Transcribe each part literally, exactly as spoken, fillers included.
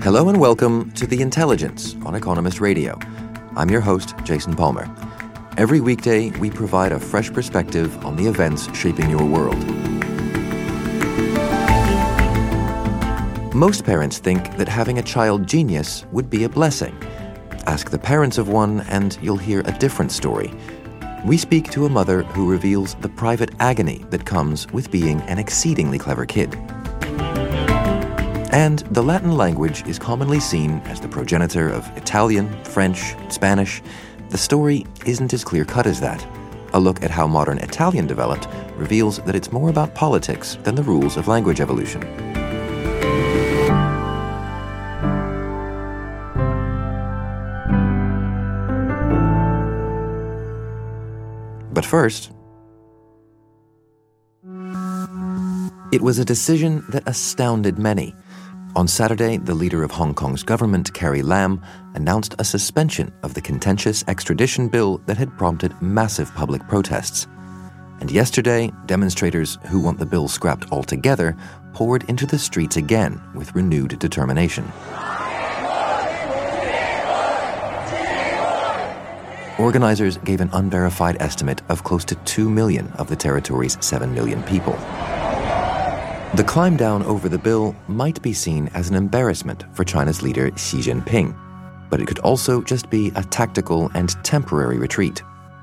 Hello and welcome to The Intelligence on Economist Radio. I'm your host, Jason Palmer. Every weekday, we provide a fresh perspective on the events shaping your world. Most parents think that having a child genius would be a blessing. Ask the parents of one and you'll hear a different story. We speak to a mother who reveals the private agony that comes with being an exceedingly clever kid. And the Latin language is commonly seen as the progenitor of Italian, French, Spanish. The story isn't as clear-cut as that. A look at how modern Italian developed reveals that it's more about politics than the rules of language evolution. But first, it was a decision that astounded many. On Saturday, the leader of Hong Kong's government, Carrie Lam, announced a suspension of the contentious extradition bill that had prompted massive public protests. And yesterday, demonstrators who want the bill scrapped altogether poured into the streets again with renewed determination. Organizers gave an unverified estimate of close to two million of the territory's seven million people. The climb down over the bill might be seen as an embarrassment for China's leader Xi Jinping, but it could also just be a tactical and temporary retreat.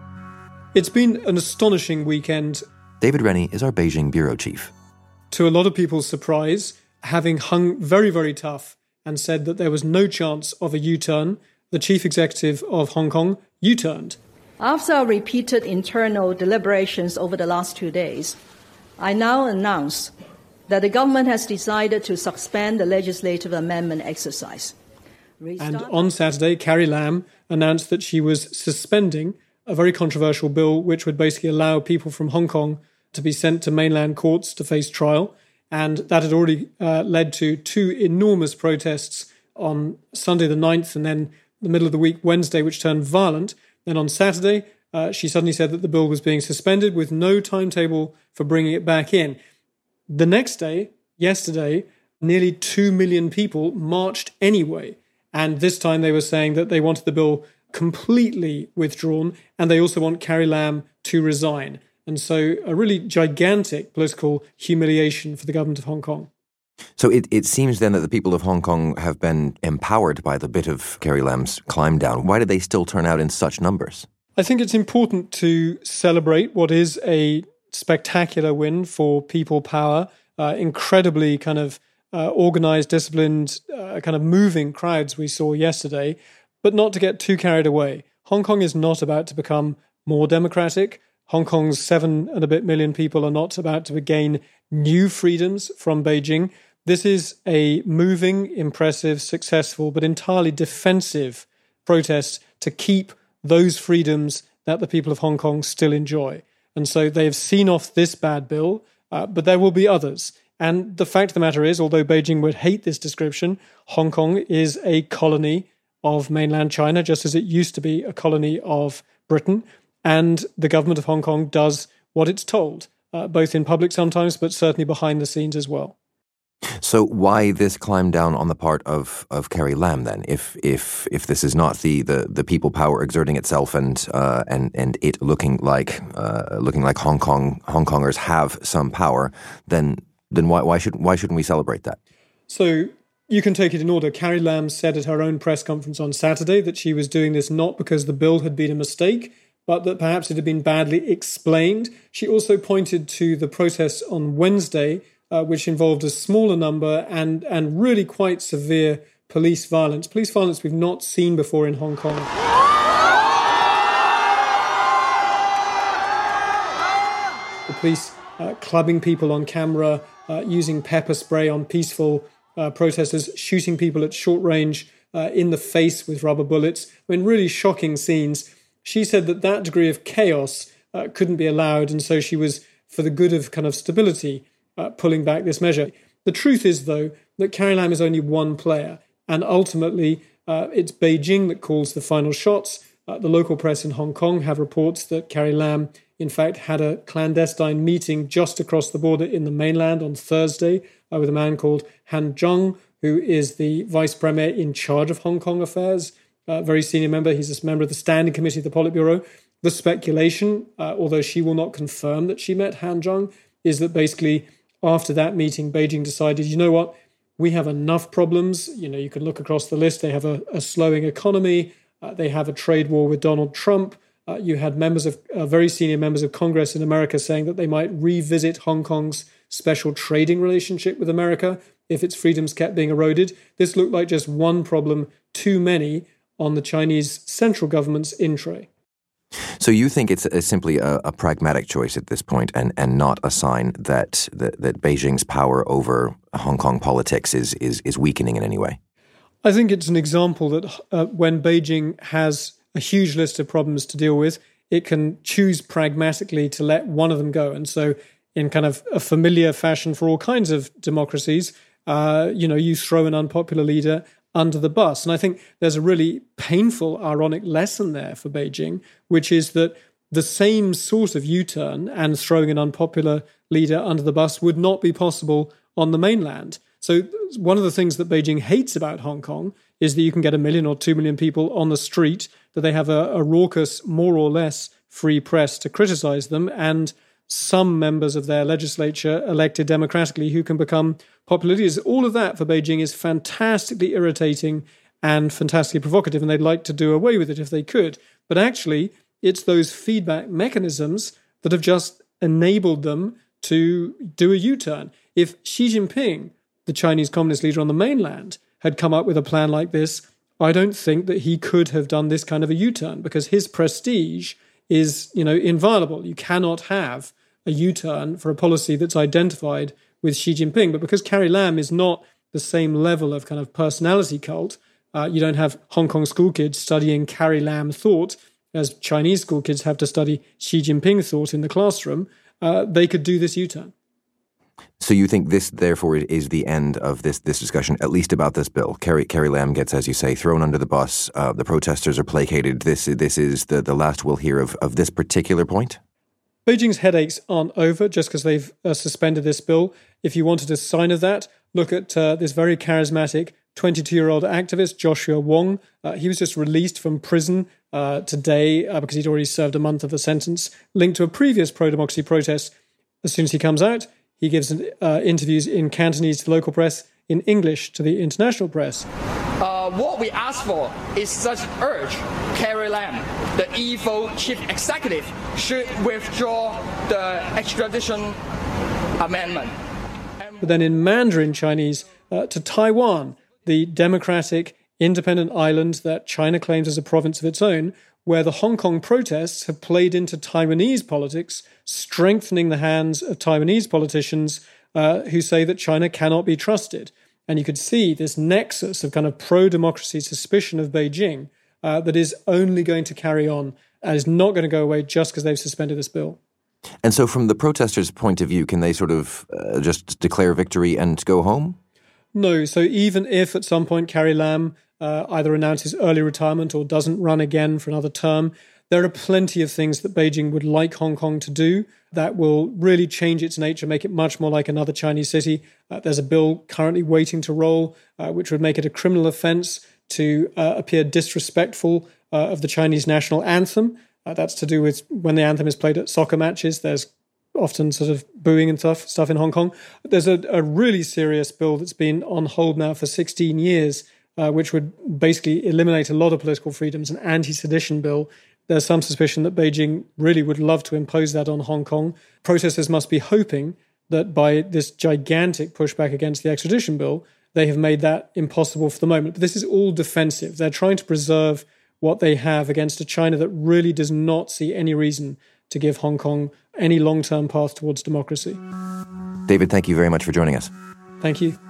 It's been an astonishing weekend. David Rennie is our Beijing bureau chief. To a lot of people's surprise, having hung very, very tough and said that there was no chance of a U-turn, the chief executive of Hong Kong U-turned. After repeated internal deliberations over the last two days, I now announce that the government has decided to suspend the legislative amendment exercise. Restart and on Saturday, Carrie Lam announced that she was suspending a very controversial bill which would basically allow people from Hong Kong to be sent to mainland courts to face trial. And that had already uh, led to two enormous protests on Sunday the ninth and then the middle of the week, Wednesday, which turned violent. Then on Saturday, uh, she suddenly said that the bill was being suspended with no timetable for bringing it back in. The next day, yesterday, nearly two million people marched anyway. And this time they were saying that they wanted the bill completely withdrawn and they also want Carrie Lam to resign. And so a really gigantic political humiliation for the government of Hong Kong. So it, it seems then that the people of Hong Kong have been empowered by the bit of Carrie Lam's climb down. Why did they still turn out in such numbers? I think it's important to celebrate what is a spectacular win for people power, uh, incredibly kind of uh, organized, disciplined, uh, kind of moving crowds we saw yesterday, but not to get too carried away. Hong Kong is not about to become more democratic. Hong Kong's seven and a bit million people are not about to gain new freedoms from Beijing. This is a moving, impressive, successful, but entirely defensive protest to keep those freedoms that the people of Hong Kong still enjoy. And so they've seen off this bad bill, uh, but there will be others. And the fact of the matter is, although Beijing would hate this description, Hong Kong is a colony of mainland China, just as it used to be a colony of Britain. And the government of Hong Kong does what it's told, uh, both in public sometimes, but certainly behind the scenes as well. So why this climb down on the part of, of Carrie Lam then? If if if this is not the, the, the people power exerting itself and uh, and and it looking like uh, looking like Hong Kong Hong Kongers have some power, then then why why should why shouldn't we celebrate that? So you can take it in order. Carrie Lam said at her own press conference on Saturday that she was doing this not because the bill had been a mistake, but that perhaps it had been badly explained. She also pointed to the protests on Wednesday, uh, which involved a smaller number and, and really quite severe police violence. Police violence we've not seen before in Hong Kong. The police uh, clubbing people on camera, uh, using pepper spray on peaceful uh, protesters, shooting people at short range uh, in the face with rubber bullets. I mean, really shocking scenes. She said that that degree of chaos uh, couldn't be allowed, and so she was, for the good of kind of stability, uh, pulling back this measure. The truth is, though, that Carrie Lam is only one player, and ultimately uh, it's Beijing that calls the final shots. Uh, the local press in Hong Kong have reports that Carrie Lam, in fact, had a clandestine meeting just across the border in the mainland on Thursday uh, with a man called Han Zheng, who is the vice premier in charge of Hong Kong affairs, a very senior member. He's a member of the Standing Committee of the Politburo. The speculation, uh, although she will not confirm that she met Han Zheng, is that basically after that meeting, Beijing decided, you know what, we have enough problems. You know, you can look across the list. They have a, a slowing economy. Uh, they have a trade war with Donald Trump. Uh, you had members of uh, very senior members of Congress in America saying that they might revisit Hong Kong's special trading relationship with America if its freedoms kept being eroded. This looked like just one problem too many on the Chinese central government's in tray. So you think it's a, simply a, a pragmatic choice at this point, and, and not a sign that, that that Beijing's power over Hong Kong politics is is is weakening in any way? I think it's an example that uh, when Beijing has a huge list of problems to deal with, it can choose pragmatically to let one of them go. And so in kind of a familiar fashion for all kinds of democracies, uh, you know, you throw an unpopular leader under the bus. And I think there's a really painful, ironic lesson there for Beijing, which is that the same sort of U-turn and throwing an unpopular leader under the bus would not be possible on the mainland. So one of the things that Beijing hates about Hong Kong is that you can get a million or two million people on the street, that they have a, a raucous, more or less free press to criticize them, and some members of their legislature elected democratically who can become popular leaders. All of that for Beijing is fantastically irritating and fantastically provocative, and they'd like to do away with it if they could. But actually, it's those feedback mechanisms that have just enabled them to do a U-turn. If Xi Jinping, the Chinese Communist leader on the mainland, had come up with a plan like this, I don't think that he could have done this kind of a U-turn, because his prestige is, you know, inviolable. You cannot have a U-turn for a policy that's identified with Xi Jinping. But because Carrie Lam is not the same level of kind of personality cult, uh, you don't have Hong Kong school kids studying Carrie Lam thought as Chinese school kids have to study Xi Jinping thought in the classroom, uh, they could do this U-turn. So you think this, therefore, is the end of this this discussion, at least about this bill? Carrie, Carrie Lam gets, as you say, thrown under the bus. Uh, the protesters are placated. This this is the, the last we'll hear of, of this particular point? Beijing's headaches aren't over just because they've uh, suspended this bill. If you wanted a sign of that, look at uh, this very charismatic twenty-two-year-old activist, Joshua Wong. Uh, he was just released from prison uh, today uh, because he'd already served a month of the sentence, linked to a previous pro-democracy protest. As soon as he comes out, he gives uh, interviews in Cantonese to the local press, in English to the international press. Uh, what we ask for is such urge Carrie Lam, the evil chief executive, should withdraw the extradition amendment. But then in Mandarin Chinese, uh, to Taiwan, the democratic, independent island that China claims as a province of its own, where the Hong Kong protests have played into Taiwanese politics, strengthening the hands of Taiwanese politicians uh, who say that China cannot be trusted. And you could see this nexus of kind of pro-democracy suspicion of Beijing uh, that is only going to carry on and is not going to go away just because they've suspended this bill. And so from the protesters' point of view, can they sort of uh, just declare victory and go home? No. So even if at some point Carrie Lam uh, either announces early retirement or doesn't run again for another term, there are plenty of things that Beijing would like Hong Kong to do that will really change its nature, make it much more like another Chinese city. Uh, there's a bill currently waiting to roll, uh, which would make it a criminal offence to uh, appear disrespectful uh, of the Chinese national anthem. Uh, that's to do with when the anthem is played at soccer matches. There's often sort of booing and stuff, stuff in Hong Kong. There's a, a really serious bill that's been on hold now for sixteen years, uh, which would basically eliminate a lot of political freedoms, an anti-sedition bill. There's some suspicion that Beijing really would love to impose that on Hong Kong. Protesters must be hoping that by this gigantic pushback against the extradition bill, they have made that impossible for the moment. But this is all defensive. They're trying to preserve what they have against a China that really does not see any reason to give Hong Kong any long-term path towards democracy. David, thank you very much for joining us. Thank you.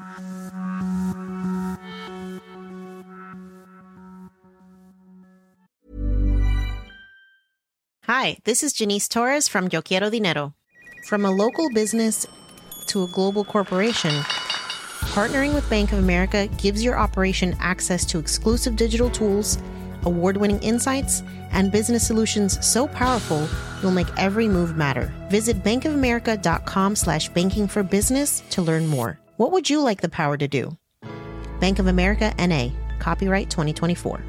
Hi, this is Janice Torres from Yo Quiero Dinero. From a local business to a global corporation, partnering with Bank of America gives your operation access to exclusive digital tools, award-winning insights, and business solutions so powerful, you'll make every move matter. Visit bankofamerica.com slash banking for business to learn more. What would you like the power to do? Bank of America, N A Copyright twenty twenty-four.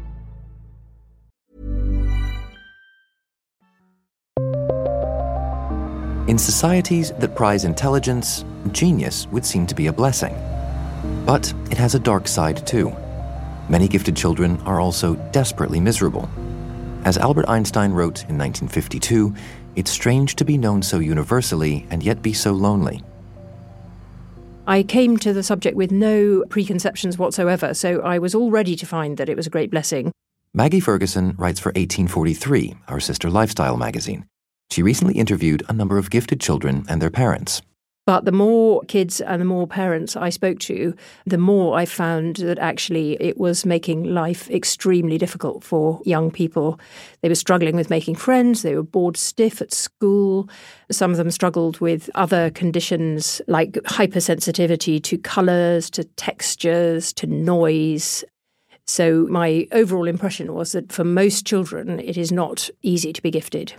In societies that prize intelligence, genius would seem to be a blessing. But it has a dark side too. Many gifted children are also desperately miserable. As Albert Einstein wrote in nineteen fifty-two, it's strange to be known so universally and yet be so lonely. I came to the subject with no preconceptions whatsoever, so I was all ready to find that it was a great blessing. Maggie Ferguson writes for eighteen forty-three, our sister lifestyle magazine. She recently interviewed a number of gifted children and their parents. But the more kids and the more parents I spoke to, the more I found that actually it was making life extremely difficult for young people. They were struggling with making friends, they were bored stiff at school. Some of them struggled with other conditions like hypersensitivity to colours, to textures, to noise. So my overall impression was that for most children, it is not easy to be gifted.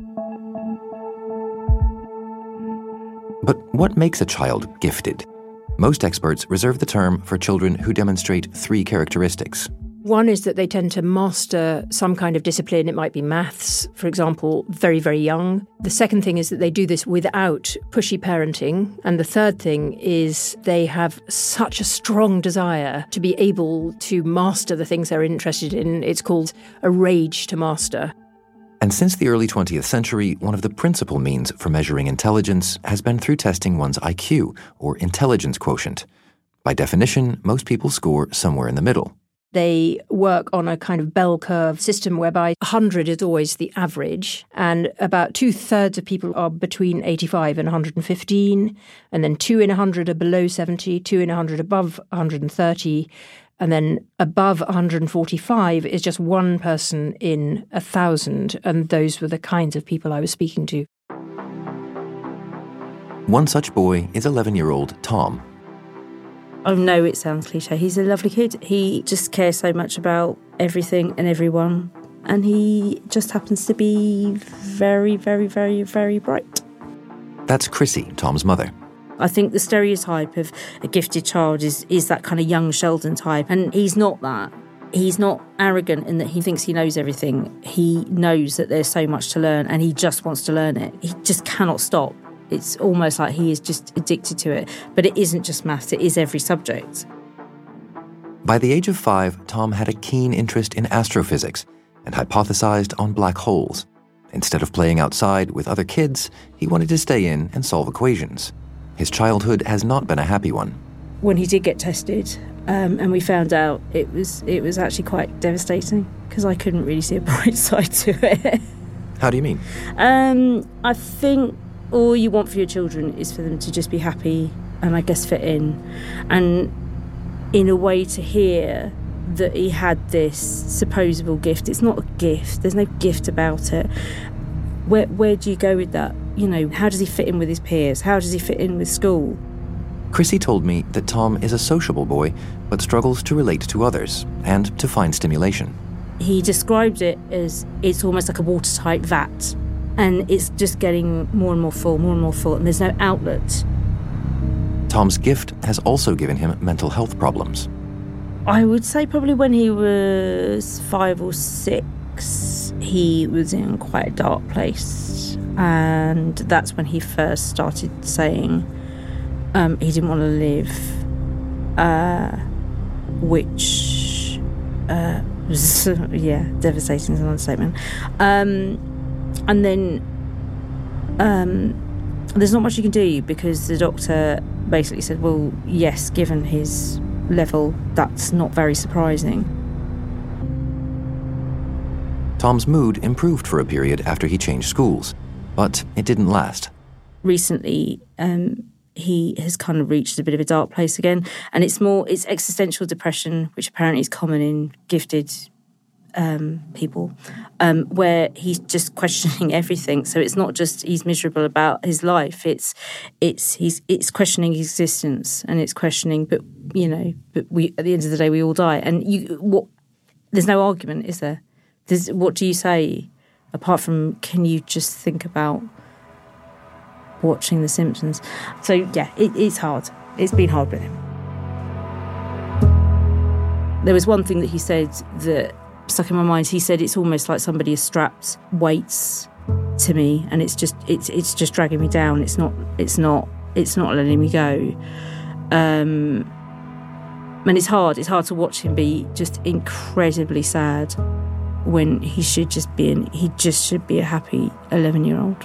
But what makes a child gifted? Most experts reserve the term for children who demonstrate three characteristics. One is that they tend to master some kind of discipline. It might be maths, for example, very, very young. The second thing is that they do this without pushy parenting. And the third thing is they have such a strong desire to be able to master the things they're interested in. It's called a rage to master. And since the early twentieth century, one of the principal means for measuring intelligence has been through testing one's I Q, or intelligence quotient. By definition, most people score somewhere in the middle. They work on a kind of bell curve system whereby one hundred is always the average, and about two-thirds of people are between eighty-five and one hundred fifteen, and then two in one hundred are below seventy, two in one hundred above one hundred thirty, and then above one hundred forty-five is just one person in a thousand, and those were the kinds of people I was speaking to. One such boy is eleven-year-old Tom. I know it sounds cliche. He's a lovely kid. He just cares so much about everything and everyone, and he just happens to be very, very, very, very bright. That's Chrissy, Tom's mother. I think the stereotype of a gifted child is, is that kind of young Sheldon type, and he's not that. He's not arrogant in that he thinks he knows everything. He knows that there's so much to learn, and he just wants to learn it. He just cannot stop. It's almost like he is just addicted to it. But it isn't just maths, it is every subject. By the age of five, Tom had a keen interest in astrophysics and hypothesized on black holes. Instead of playing outside with other kids, he wanted to stay in and solve equations. His childhood has not been a happy one. When he did get tested, um, and we found out, it was it was actually quite devastating because I couldn't really see a bright side to it. How do you mean? Um, I think all you want for your children is for them to just be happy and I guess fit in. And in a way, to hear that he had this supposable gift, it's not a gift, there's no gift about it. Where where do you go with that? You know, how does he fit in with his peers? How does he fit in with school? Chrissy told me that Tom is a sociable boy, but struggles to relate to others and to find stimulation. He described it as it's almost like a watertight vat, and it's just getting more and more full, more and more full, and there's no outlet. Tom's gift has also given him mental health problems. I would say probably when he was five or six, he was in quite a dark place. And that's when he first started saying um, he didn't want to live, uh, which uh, was, yeah, devastating is an understatement. Um, and then um, there's not much you can do because the doctor basically said, well, yes, given his level, that's not very surprising. Tom's mood improved for a period after he changed schools, but it didn't last. Recently, um, he has kind of reached a bit of a dark place again, and it's more, it's existential depression, which apparently is common in gifted um, people, um, where he's just questioning everything. So it's not just he's miserable about his life, it's it's he's it's questioning existence, and it's questioning, but, you know, but we at the end of the day, we all die. And you, what? There's no argument, is there? There's, what do you say? Apart from, can you just think about watching The Simpsons? So, yeah, it, it's hard. It's been hard with him. There was one thing that he said that stuck in my mind. He said it's almost like somebody has strapped weights to me, and it's just it's it's just dragging me down. It's not it's not it's not letting me go. Um, and it's hard. It's hard to watch him be just incredibly sad when he should just be an, he just should be a happy eleven-year-old.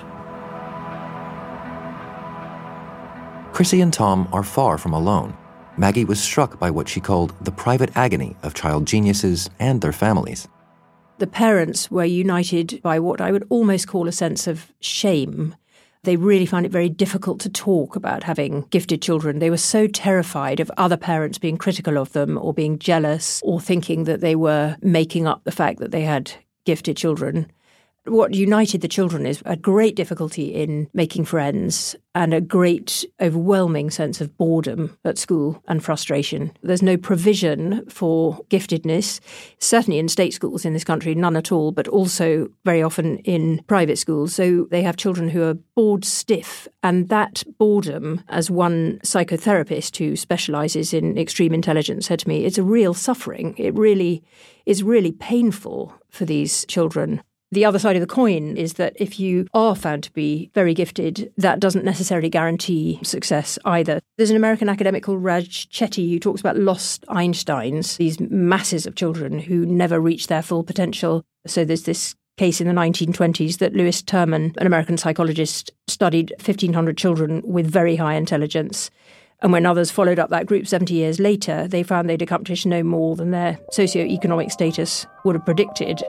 Chrissy and Tom are far from alone. Maggie was struck by what she called the private agony of child geniuses and their families. The parents were united by what I would almost call a sense of shame. They really found it very difficult to talk about having gifted children. They were so terrified of other parents being critical of them or being jealous or thinking that they were making up the fact that they had gifted children. What united the children is a great difficulty in making friends and a great overwhelming sense of boredom at school and frustration. There's no provision for giftedness, certainly in state schools in this country, none at all, but also very often in private schools. So they have children who are bored stiff. And that boredom, as one psychotherapist who specialises in extreme intelligence said to me, it's a real suffering. It really is really painful for these children. The other side of the coin is that if you are found to be very gifted, that doesn't necessarily guarantee success either. There's an American academic called Raj Chetty who talks about lost Einsteins, these masses of children who never reach their full potential. So there's this case in the nineteen twenties that Lewis Terman, an American psychologist, studied fifteen hundred children with very high intelligence. And when others followed up that group seventy years later, they found they'd accomplished no more than their socioeconomic status would have predicted.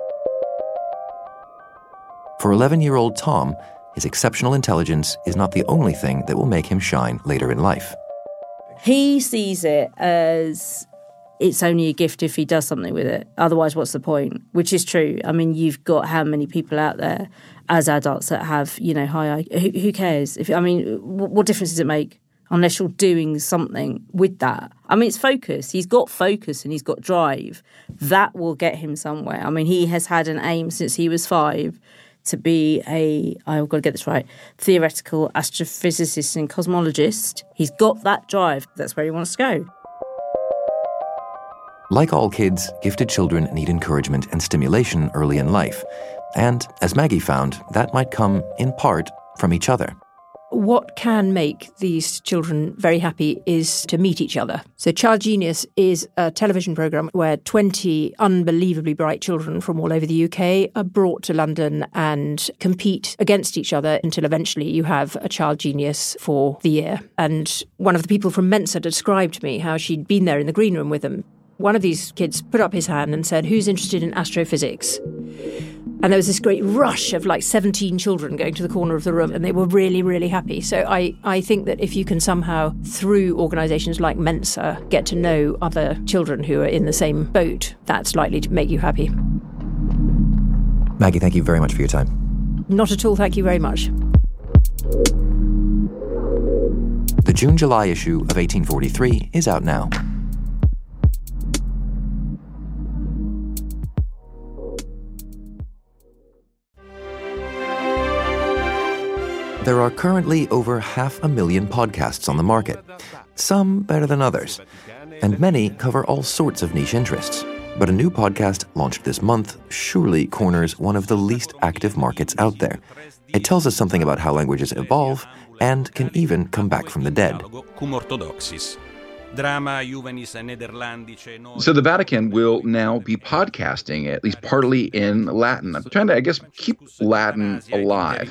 For eleven-year-old Tom, his exceptional intelligence is not the only thing that will make him shine later in life. He sees it as it's only a gift if he does something with it. Otherwise, what's the point? Which is true. I mean, you've got how many people out there as adults that have, you know, high I Q. Who, who cares? If I mean, what, what difference does it make? Unless you're doing something with that. I mean, it's focus. He's got focus and he's got drive. That will get him somewhere. I mean, he has had an aim since he was five to be a, I've got to get this right, theoretical astrophysicist and cosmologist. He's got that drive. That's where he wants to go. Like all kids, gifted children need encouragement and stimulation early in life. And, as Maggie found, that might come, in part, from each other. What can make these children very happy is to meet each other. So Child Genius is a television programme where twenty unbelievably bright children from all over the U K are brought to London and compete against each other until eventually you have a Child Genius for the year. And one of the people from Mensa described to me how she'd been there in the green room with them. One of these kids put up his hand and said, "Who's interested in astrophysics?" And there was this great rush of like seventeen children going to the corner of the room, and they were really, really happy. So I, I think that if you can somehow, through organisations like Mensa, get to know other children who are in the same boat, that's likely to make you happy. Maggie, thank you very much for your time. Not at all, thank you very much. The June-July issue of eighteen forty-three is out now. There are currently over half a million podcasts on the market, some better than others, and many cover all sorts of niche interests. But a new podcast launched this month surely corners one of the least active markets out there. It tells us something about how languages evolve and can even come back from the dead. So the Vatican will now be podcasting, at least partly in Latin. I'm trying to, I guess, keep Latin alive.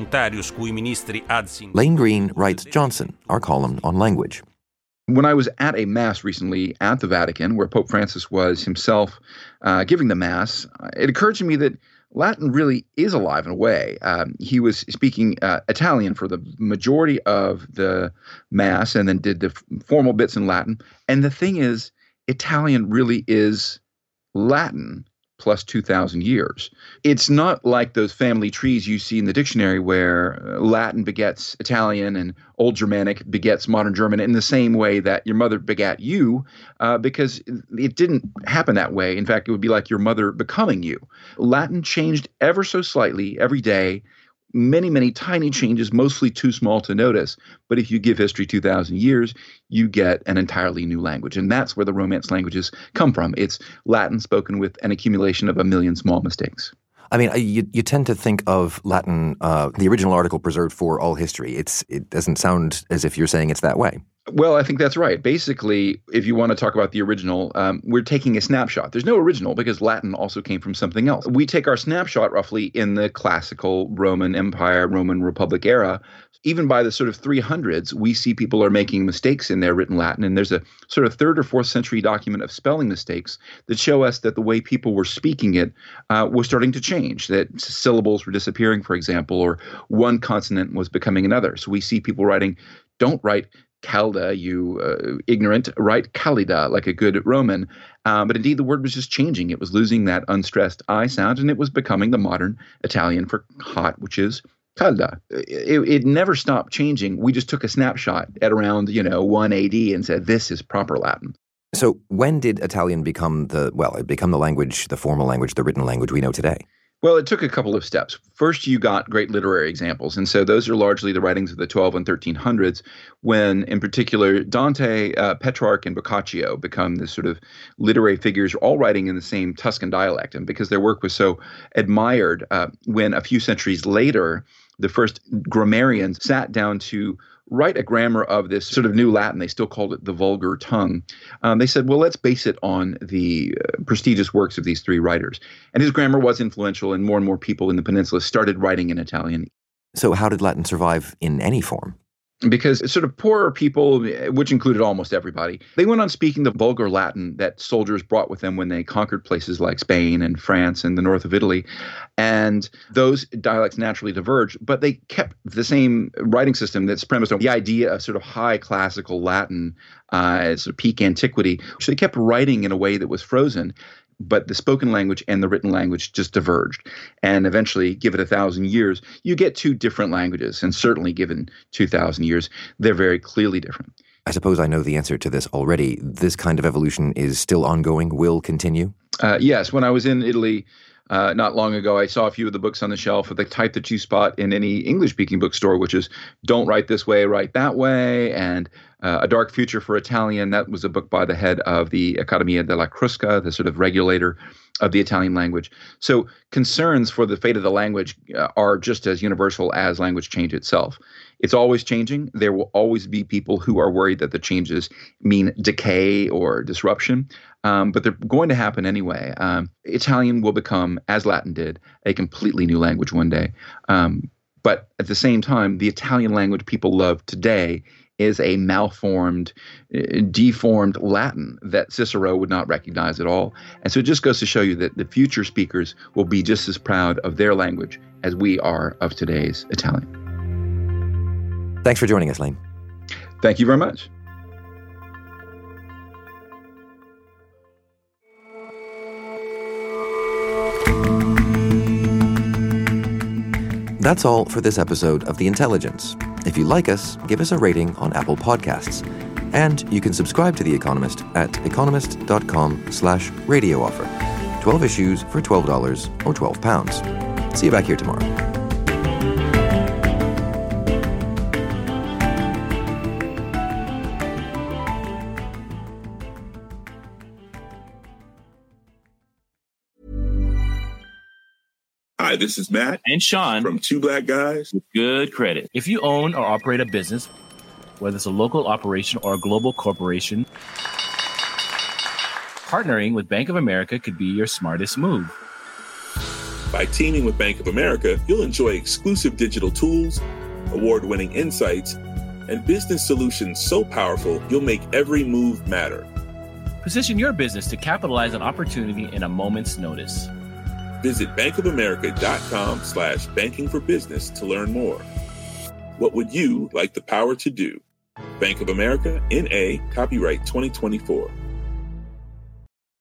Lane Green writes Johnson, our column on language. When I was at a Mass recently at the Vatican, where Pope Francis was himself uh, giving the Mass, it occurred to me that Latin really is alive in a way. Um, he was speaking uh, Italian for the majority of the Mass and then did the f- formal bits in Latin. And the thing is, Italian really is Latin plus two thousand years. It's not like those family trees you see in the dictionary where Latin begets Italian and Old Germanic begets modern German in the same way that your mother begat you, uh, because it didn't happen that way. In fact, it would be like your mother becoming you. Latin changed ever so slightly every day, many, many tiny changes, mostly too small to notice. But if you give history two thousand years, you get an entirely new language. And that's where the Romance languages come from. It's Latin spoken with an accumulation of a million small mistakes. I mean, you, you tend to think of Latin, uh, the original article preserved for all history. It's It doesn't sound as if you're saying it's that way. Well, I think that's right. Basically, if you want to talk about the original, um, we're taking a snapshot. There's no original because Latin also came from something else. We take our snapshot roughly in the classical Roman Empire, Roman Republic era. Even by the sort of three hundreds, we see people are making mistakes in their written Latin. And there's a sort of third or fourth century document of spelling mistakes that show us that the way people were speaking it uh, was starting to change, that syllables were disappearing, for example, or one consonant was becoming another. So we see people writing, don't write Calda, you uh, ignorant, write Calida, like a good Roman. Um, but indeed, the word was just changing. It was losing that unstressed I sound, and it was becoming the modern Italian for hot, which is calda. It, it never stopped changing. We just took a snapshot at around, you know, one A D and said, this is proper Latin. So when did Italian become the, well, it become the language, the formal language, the written language we know today? Well, it took a couple of steps. First, you got great literary examples. And so those are largely the writings of the twelve and thirteen hundreds, when, in particular, Dante, uh, Petrarch, and Boccaccio become the sort of literary figures, all writing in the same Tuscan dialect. And because their work was so admired, uh, when a few centuries later, the first grammarians sat down to write a grammar of this sort of new Latin. They still called it the vulgar tongue. Um, they said, well, let's base it on the uh, prestigious works of these three writers. And his grammar was influential, and more and more people in the peninsula started writing in Italian. So how did Latin survive in any form? Because sort of poorer people, which included almost everybody, they went on speaking the vulgar Latin that soldiers brought with them when they conquered places like Spain and France and the north of Italy. And those dialects naturally diverged, but they kept the same writing system that's premised on the idea of sort of high classical Latin, uh, sort of peak antiquity. So they kept writing in a way that was frozen. But the spoken language and the written language just diverged. And eventually, give it a thousand years, you get two different languages. And certainly given two thousand years, they're very clearly different. I suppose I know the answer to this already. This kind of evolution is still ongoing, will continue? Uh, yes. When I was in Italy uh, not long ago, I saw a few of the books on the shelf of the type that you spot in any English-speaking bookstore, which is don't write this way, write that way, and Uh, A Dark Future for Italian. That was a book by the head of the Accademia della Crusca, the sort of regulator of the Italian language. So concerns for the fate of the language uh, are just as universal as language change itself. It's always changing. There will always be people who are worried that the changes mean decay or disruption, um, but they're going to happen anyway. Um, Italian will become, as Latin did, a completely new language one day. Um, but at the same time, the Italian language people love today is a malformed, uh, deformed Latin that Cicero would not recognize at all. And so it just goes to show you that the future speakers will be just as proud of their language as we are of today's Italian. Thanks for joining us, Lane. Thank you very much. That's all for this episode of The Intelligence. If you like us, give us a rating on Apple Podcasts. And you can subscribe to The Economist at economist.com slash radio offer. twelve issues for twelve dollars or twelve pounds. See you back here tomorrow. Hi, this is Matt and Sean from Two Black Guys with Good Credit. If you own or operate a business, whether it's a local operation or a global corporation, partnering with Bank of America could be your smartest move. By teaming with Bank of America, you'll enjoy exclusive digital tools, award-winning insights, and business solutions so powerful you'll make every move matter. Position your business to capitalize on opportunity in a moment's notice. Visit bankofamerica.com slash banking for business to learn more. What would you like the power to do? Bank of America, N A, copyright twenty twenty-four.